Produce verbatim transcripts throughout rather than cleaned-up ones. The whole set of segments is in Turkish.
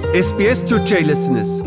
S B S Türkçe'ylesiniz.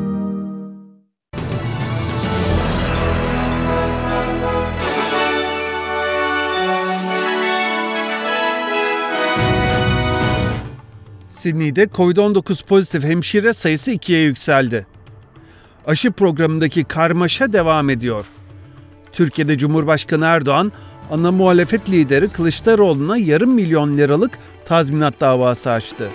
Sydney'de kovid on dokuz pozitif hemşire sayısı ikiye yükseldi. Aşı programındaki karmaşa devam ediyor. Türkiye'de Cumhurbaşkanı Erdoğan, ana muhalefet lideri Kılıçdaroğlu'na yarım milyon liralık tazminat davası açtı.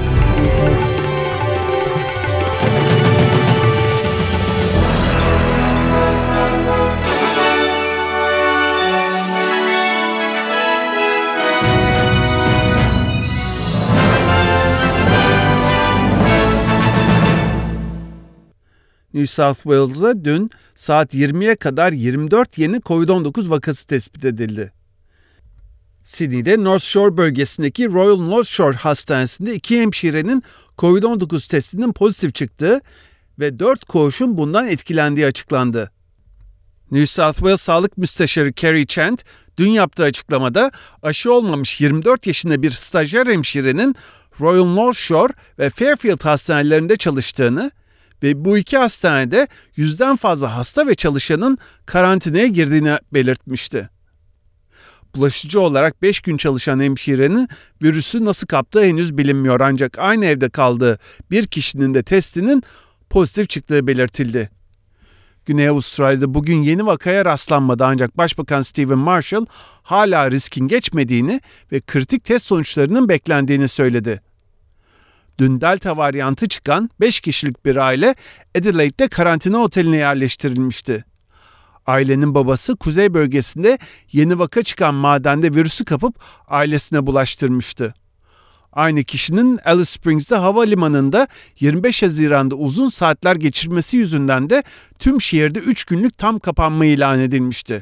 New South Wales'da dün saat yirmiye kadar yirmi dört yeni kovid on dokuz vakası tespit edildi. Sydney'de North Shore bölgesindeki Royal North Shore Hastanesi'nde iki hemşirenin kovid on dokuz testinin pozitif çıktığı ve dört koğuşun bundan etkilendiği açıklandı. New South Wales Sağlık Müsteşarı Kerry Chant, dün yaptığı açıklamada aşı olmamış yirmi dört yaşında bir stajyer hemşirenin Royal North Shore ve Fairfield hastanelerinde çalıştığını ve bu iki hastanede yüzden fazla hasta ve çalışanın karantinaya girdiğini belirtmişti. Bulaşıcı olarak beş gün çalışan hemşirenin virüsü nasıl kaptığı henüz bilinmiyor, ancak aynı evde kaldığı bir kişinin de testinin pozitif çıktığı belirtildi. Güney Avustralya'da bugün yeni vakaya rastlanmadı, ancak Başbakan Stephen Marshall hala riskin geçmediğini ve kritik test sonuçlarının beklendiğini söyledi. Dün Delta varyantı çıkan beş kişilik bir aile Adelaide'de karantina oteline yerleştirilmişti. Ailenin babası kuzey bölgesinde yeni vaka çıkan madende virüsü kapıp ailesine bulaştırmıştı. Aynı kişinin Alice Springs'de havalimanında yirmi beş Haziran'da uzun saatler geçirmesi yüzünden de tüm şehirde üç günlük tam kapanma ilan edilmişti.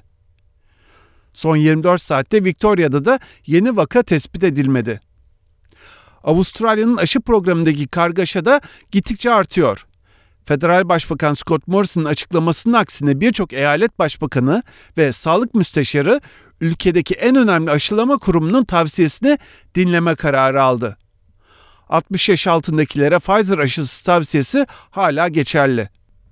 Son yirmi dört saatte Victoria'da da yeni vaka tespit edilmedi. Avustralya'nın aşı programındaki kargaşa da gittikçe artıyor. Federal Başbakan Scott Morrison'ın açıklamasının aksine birçok eyalet başbakanı ve sağlık müsteşarı ülkedeki en önemli aşılama kurumunun tavsiyesini dinleme kararı aldı. altmış yaş altındakilere Pfizer aşısı tavsiyesi hala geçerli.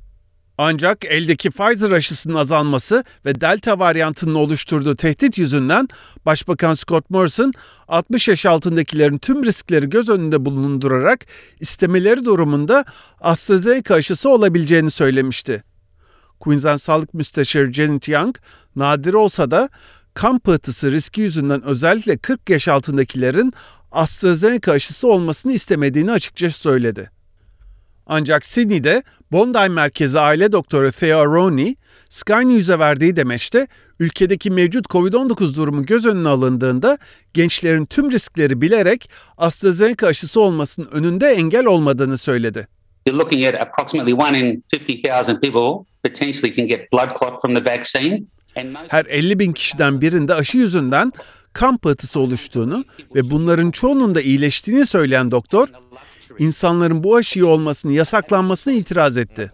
Ancak eldeki Pfizer aşısının azalması ve Delta varyantının oluşturduğu tehdit yüzünden Başbakan Scott Morrison, altmış yaş altındakilerin tüm riskleri göz önünde bulundurarak istemeleri durumunda AstraZeneca aşısı olabileceğini söylemişti. Queensland Sağlık Müsteşarı Janet Young, nadir olsa da kan pıhtısı riski yüzünden özellikle kırk yaş altındakilerin AstraZeneca aşısı olmasını istemediğini açıkça söyledi. Ancak Sydney'de Bondi merkezi aile doktoru Theo Roney, Sky News'e verdiği demeçte ülkedeki mevcut kovid on dokuz durumu göz önüne alındığında gençlerin tüm riskleri bilerek AstraZeneca aşısı olmasının önünde engel olmadığını söyledi. You're looking at approximately one in fifty thousand people potentially can get blood clot from the vaccine. Her elli bin kişiden birinde aşı yüzünden kan pıhtısı oluştuğunu ve bunların çoğunun da iyileştiğini söyleyen doktor, İnsanların bu aşıyı olmasını yasaklanmasına itiraz etti.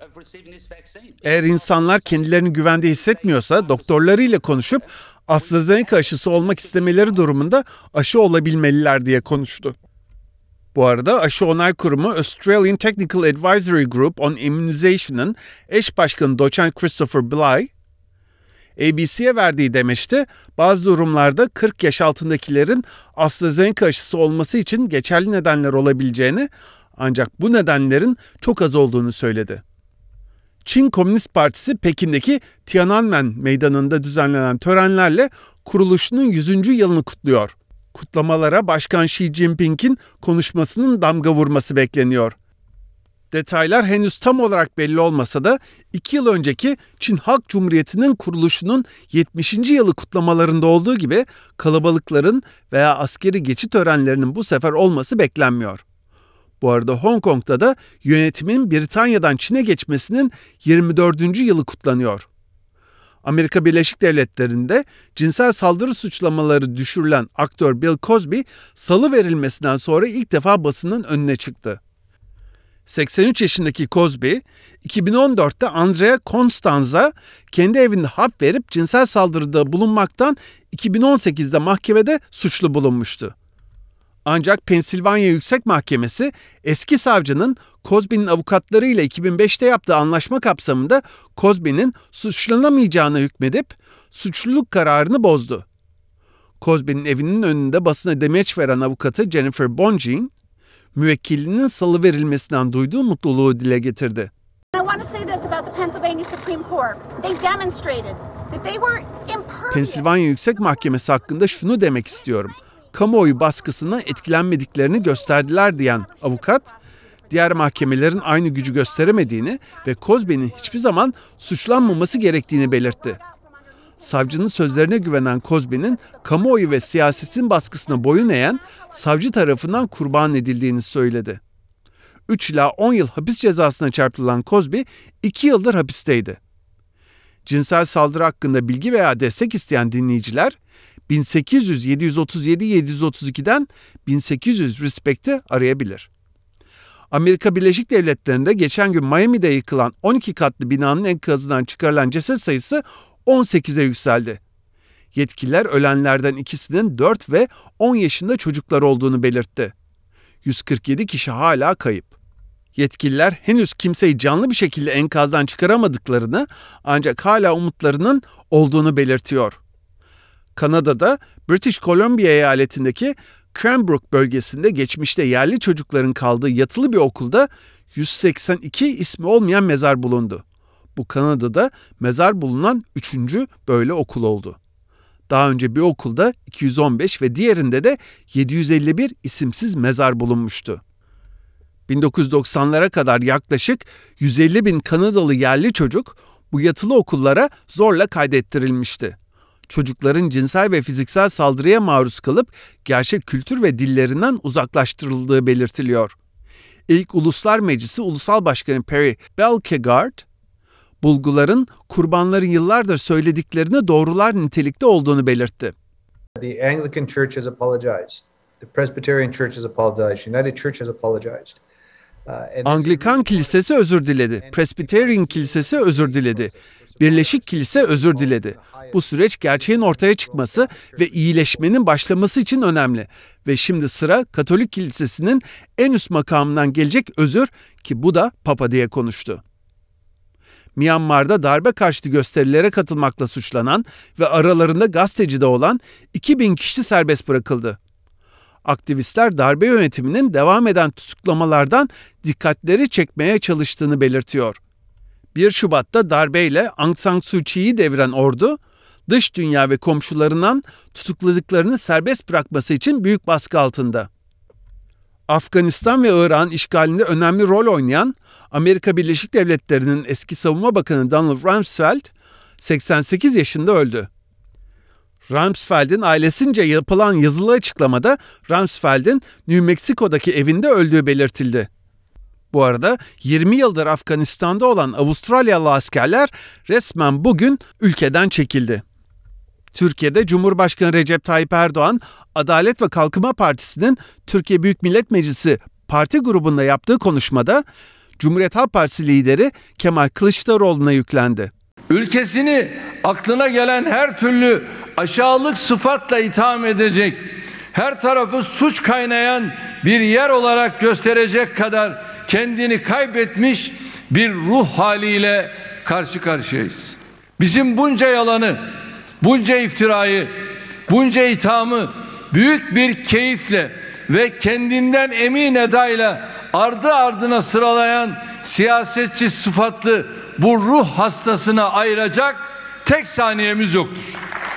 Eğer insanlar kendilerini güvende hissetmiyorsa doktorlarıyla konuşup AstraZeneca aşısı olmak istemeleri durumunda aşı olabilmeliler diye konuştu. Bu arada aşı onay kurumu Australian Technical Advisory Group on Immunization'ın eş başkanı doçent Christopher Bly, A B C'ye verdiği demeçte bazı durumlarda kırk yaş altındakilerin AstraZeneca aşısı olması için geçerli nedenler olabileceğini, ancak bu nedenlerin çok az olduğunu söyledi. Çin Komünist Partisi Pekin'deki Tiananmen Meydanı'nda düzenlenen törenlerle kuruluşunun yüzüncü yılını kutluyor. Kutlamalara Başkan Xi Jinping'in konuşmasının damga vurması bekleniyor. Detaylar henüz tam olarak belli olmasa da iki yıl önceki Çin Halk Cumhuriyeti'nin kuruluşunun yetmişinci yılı kutlamalarında olduğu gibi kalabalıkların veya askeri geçit törenlerinin bu sefer olması beklenmiyor. Bu arada Hong Kong'da da yönetimin Britanya'dan Çin'e geçmesinin yirmi dördüncü yılı kutlanıyor. Amerika Birleşik Devletleri'nde cinsel saldırı suçlamaları düşürülen aktör Bill Cosby salı verilmesinden sonra ilk defa basının önüne çıktı. seksen üç yaşındaki Cosby, iki bin on dörtte Andrea Constanza kendi evinde hap verip cinsel saldırıda bulunmaktan iki bin on sekizde mahkemede suçlu bulunmuştu. Ancak Pensilvanya Yüksek Mahkemesi eski savcının Cosby'nin avukatlarıyla iki bin beşte yaptığı anlaşma kapsamında Cosby'nin suçlanamayacağına hükmedip suçluluk kararını bozdu. Cosby'nin evinin önünde basına demeç veren avukatı Jennifer Bonjean, müvekkilinin salıverilmesinden duyduğu mutluluğu dile getirdi. Pensilvanya Yüksek Mahkemesi hakkında şunu demek istiyorum. Kamuoyu baskısına etkilenmediklerini gösterdiler diyen avukat, diğer mahkemelerin aynı gücü gösteremediğini ve Cosby'nin hiçbir zaman suçlanmaması gerektiğini belirtti. Savcının sözlerine güvenen Cosby'nin kamuoyu ve siyasetin baskısına boyun eğen savcı tarafından kurban edildiğini söyledi. üç ila on yıl hapis cezasına çarpılan Cosby iki yıldır hapisteydi. Cinsel saldırı hakkında bilgi veya destek isteyen dinleyiciler bin sekiz yüz yedi yüz otuz yedi yedi yüz otuz iki'den bin sekiz yüz Respect'i arayabilir. Amerika Birleşik Devletleri'nde geçen gün Miami'de yıkılan on iki katlı binanın enkazından çıkarılan ceset sayısı on sekize yükseldi. Yetkililer ölenlerden ikisinin dört ve on yaşında çocuklar olduğunu belirtti. yüz kırk yedi kişi hala kayıp. Yetkililer henüz kimseyi canlı bir şekilde enkazdan çıkaramadıklarını ancak hala umutlarının olduğunu belirtiyor. Kanada'da British Columbia eyaletindeki Cranbrook bölgesinde geçmişte yerli çocukların kaldığı yatılı bir okulda yüz seksen iki ismi olmayan mezar bulundu. Bu Kanada'da mezar bulunan üçüncü böyle okul oldu. Daha önce bir okulda iki yüz on beş ve diğerinde de yedi yüz elli bir isimsiz mezar bulunmuştu. bin dokuz yüz doksanlara kadar yaklaşık yüz elli bin Kanadalı yerli çocuk bu yatılı okullara zorla kaydettirilmişti. Çocukların cinsel ve fiziksel saldırıya maruz kalıp gerçek kültür ve dillerinden uzaklaştırıldığı belirtiliyor. İlk Uluslar Meclisi Ulusal Başkanı Perry Belkegaard, bulguların kurbanların yıllardır söylediklerini doğrular nitelikte olduğunu belirtti. The Anglican Church has apologized. The Presbyterian Church has apologized. United Church has apologized. Anglikan Kilisesi özür diledi. Presbyterian Kilisesi özür diledi. Birleşik Kilise özür diledi. Bu süreç gerçeğin ortaya çıkması ve iyileşmenin başlaması için önemli. Ve şimdi sıra Katolik Kilisesi'nin en üst makamından gelecek özür ki bu da Papa diye konuştu. Myanmar'da darbe karşıtı gösterilere katılmakla suçlanan ve aralarında gazeteci de olan iki bin kişi serbest bırakıldı. Aktivistler darbe yönetiminin devam eden tutuklamalardan dikkatleri çekmeye çalıştığını belirtiyor. bir Şubat'ta darbeyle Aung San Suu Kyi'yi deviren ordu, dış dünya ve komşularından tutukladıklarını serbest bırakması için büyük baskı altında. Afganistan ve Irak'ın işgalinde önemli rol oynayan Amerika Birleşik Devletleri'nin eski Savunma Bakanı Donald Rumsfeld seksen sekiz yaşında öldü. Rumsfeld'in ailesince yapılan yazılı açıklamada Rumsfeld'in New Mexico'daki evinde öldüğü belirtildi. Bu arada yirmi yıldır Afganistan'da olan Avustralyalı askerler resmen bugün ülkeden çekildi. Türkiye'de Cumhurbaşkanı Recep Tayyip Erdoğan, Adalet ve Kalkınma Partisi'nin Türkiye Büyük Millet Meclisi parti grubunda yaptığı konuşmada Cumhuriyet Halk Partisi lideri Kemal Kılıçdaroğlu'na yüklendi. Ülkesini aklına gelen her türlü aşağılık sıfatla itham edecek, her tarafı suç kaynayan bir yer olarak gösterecek kadar kendini kaybetmiş bir ruh haliyle karşı karşıyayız. Bizim bunca yalanı, bunca iftirayı, bunca ithamı büyük bir keyifle ve kendinden emin edayla ardı ardına sıralayan siyasetçi sıfatlı bu ruh hastasına ayıracak tek saniyemiz yoktur.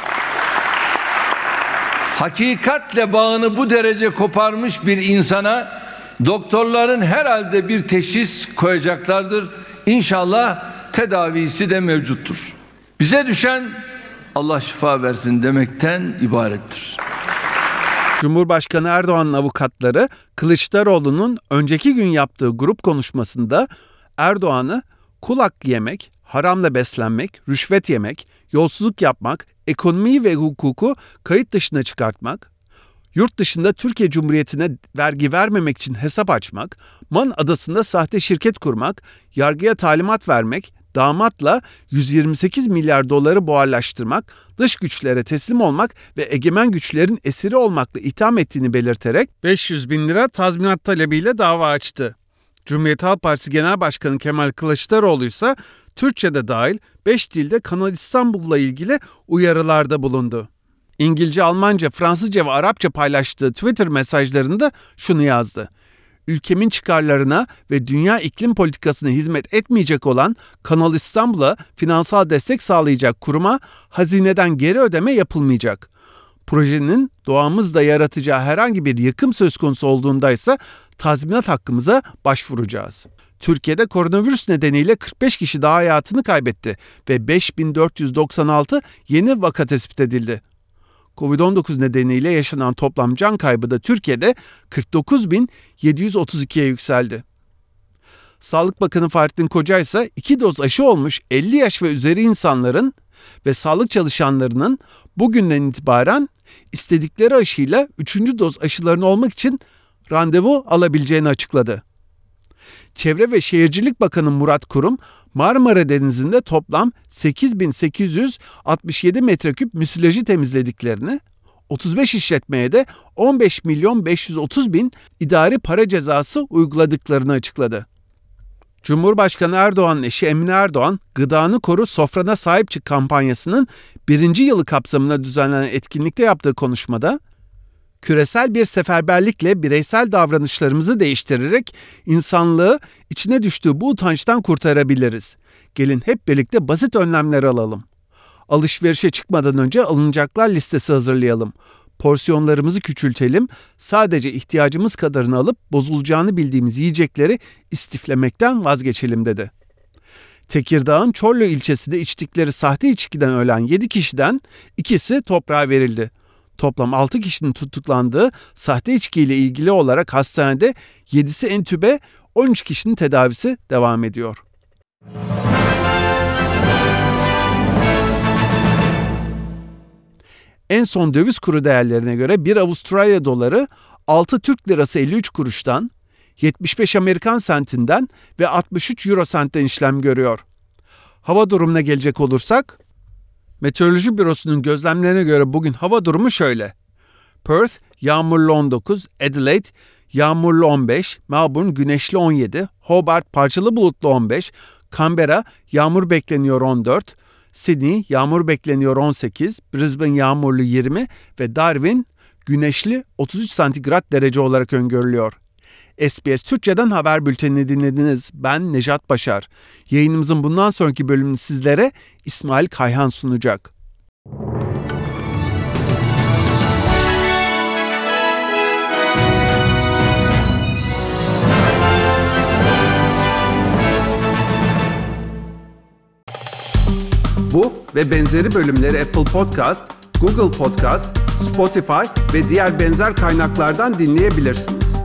Hakikatle bağını bu derece koparmış bir insana doktorların herhalde bir teşhis koyacaklardır. İnşallah tedavisi de mevcuttur. Bize düşen Allah şifa versin demekten ibarettir. Cumhurbaşkanı Erdoğan'ın avukatları Kılıçdaroğlu'nun önceki gün yaptığı grup konuşmasında Erdoğan'ı kul hakkı yemek, haramla beslenmek, rüşvet yemek, yolsuzluk yapmak, ekonomiyi ve hukuku kayıt dışına çıkartmak, yurt dışında Türkiye Cumhuriyeti'ne vergi vermemek için hesap açmak, Man Adası'nda sahte şirket kurmak, yargıya talimat vermek, damatla yüz yirmi sekiz milyar doları buharlaştırmak, dış güçlere teslim olmak ve egemen güçlerin esiri olmakla itham ettiğini belirterek beş yüz bin lira tazminat talebiyle dava açtı. Cumhuriyet Halk Partisi Genel Başkanı Kemal Kılıçdaroğlu ise Türkçe'de dahil beş dilde Kanal İstanbul'la ilgili uyarılarda bulundu. İngilizce, Almanca, Fransızca ve Arapça paylaştığı Twitter mesajlarında şunu yazdı. Ülkemin çıkarlarına ve dünya iklim politikasına hizmet etmeyecek olan Kanal İstanbul'a finansal destek sağlayacak kuruma hazineden geri ödeme yapılmayacak. Projenin doğamızda yaratacağı herhangi bir yıkım söz konusu olduğunda ise tazminat hakkımıza başvuracağız. Türkiye'de koronavirüs nedeniyle kırk beş kişi daha hayatını kaybetti ve beş bin dört yüz doksan altı yeni vaka tespit edildi. kovid on dokuz nedeniyle yaşanan toplam can kaybı da Türkiye'de kırk dokuz bin yedi yüz otuz ikiye yükseldi. Sağlık Bakanı Fahrettin Koca ise iki doz aşı olmuş elli yaş ve üzeri insanların ve sağlık çalışanlarının bugünden itibaren istedikleri aşıyla üçüncü doz aşılarını olmak için randevu alabileceğini açıkladı. Çevre ve Şehircilik Bakanı Murat Kurum, Marmara Denizi'nde toplam sekiz bin sekiz yüz altmış yedi metreküp müsilajı temizlediklerini, otuz beş işletmeye de on beş milyon beş yüz otuz bin idari para cezası uyguladıklarını açıkladı. Cumhurbaşkanı Erdoğan'ın eşi Emine Erdoğan, Gıdanı Koru Sofrana Sahip Çık kampanyasının birinci yılı kapsamında düzenlenen etkinlikte yaptığı konuşmada, küresel bir seferberlikle bireysel davranışlarımızı değiştirerek insanlığı içine düştüğü bu utançtan kurtarabiliriz. Gelin hep birlikte basit önlemler alalım. Alışverişe çıkmadan önce alınacaklar listesi hazırlayalım. Porsiyonlarımızı küçültelim, sadece ihtiyacımız kadarını alıp bozulacağını bildiğimiz yiyecekleri istiflemekten vazgeçelim dedi. Tekirdağ'ın Çorlu ilçesinde içtikleri sahte içkiden ölen yedi kişiden ikisi toprağa verildi. Toplam altı kişinin tutuklandığı sahte içkiyle ilgili olarak hastanede yedisi entübe, on üç kişinin tedavisi devam ediyor. En son döviz kuru değerlerine göre bir Avustralya doları altı Türk lirası elli üç kuruştan, yetmiş beş Amerikan sentinden ve altmış üç Euro sentten işlem görüyor. Hava durumuna gelecek olursak, Meteoroloji Bürosu'nun gözlemlerine göre bugün hava durumu şöyle. Perth yağmurlu on dokuz, Adelaide yağmurlu on beş, Melbourne güneşli on yedi, Hobart parçalı bulutlu on beş, Canberra yağmur bekleniyor on dört, Sydney yağmur bekleniyor on sekiz, Brisbane yağmurlu yirmi ve Darwin güneşli otuz üç santigrat derece olarak öngörülüyor. S B S Türkçe'den haber bültenini dinlediniz. Ben Nejat Başar. Yayınımızın bundan sonraki bölümünü sizlere İsmail Kayhan sunacak. Bu ve benzeri bölümleri Apple Podcast, Google Podcast, Spotify ve diğer benzer kaynaklardan dinleyebilirsiniz.